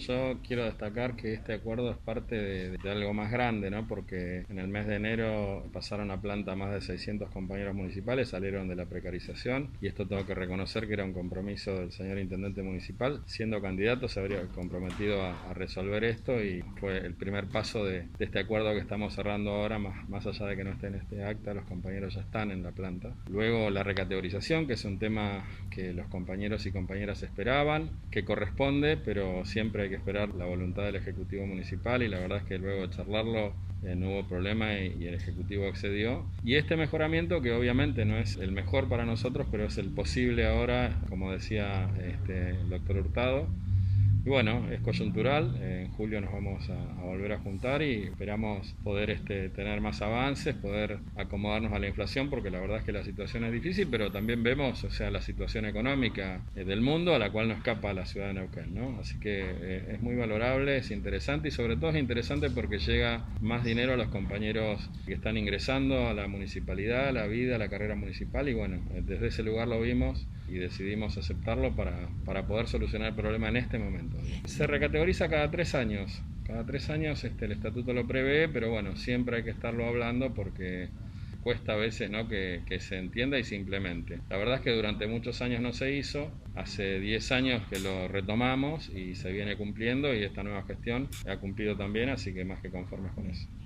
Yo quiero destacar que este acuerdo es parte de algo más grande, ¿no? Porque en el mes de enero pasaron a planta más de 600 compañeros municipales, salieron de la precarización y esto tengo que reconocer que era un compromiso del señor intendente municipal. Siendo candidato se habría comprometido a resolver esto y fue el primer paso de este acuerdo que estamos cerrando ahora, más allá de que no esté en este acta, los compañeros ya están en la planta. Luego la recategorización, que es un tema que los compañeros y compañeras esperaban, que corresponde, pero siempre hay que esperar la voluntad del Ejecutivo Municipal y la verdad es que luego de charlarlo no hubo problema y el Ejecutivo accedió. Y este mejoramiento, que obviamente no es el mejor para nosotros, pero es el posible ahora, como decía el doctor Hurtado. Y bueno, es coyuntural, en julio nos vamos a volver a juntar y esperamos poder tener más avances, poder acomodarnos a la inflación, porque la verdad es que la situación es difícil, pero también vemos, o sea, la situación económica del mundo a la cual no escapa la ciudad de Neuquén, ¿no? Así que es muy valorable, es interesante y sobre todo es interesante porque llega más dinero a los compañeros que están ingresando a la municipalidad, a la vida, a la carrera municipal y bueno, desde ese lugar lo vimos y decidimos aceptarlo para poder solucionar el problema en este momento. Se recategoriza cada 3 años. Cada 3 años el estatuto lo prevé, pero bueno, siempre hay que estarlo hablando porque cuesta a veces, ¿no?, que se entienda y se implemente. La verdad es que durante muchos años no se hizo, hace 10 años que lo retomamos y se viene cumpliendo y esta nueva gestión ha cumplido también, así que más que conformes con eso.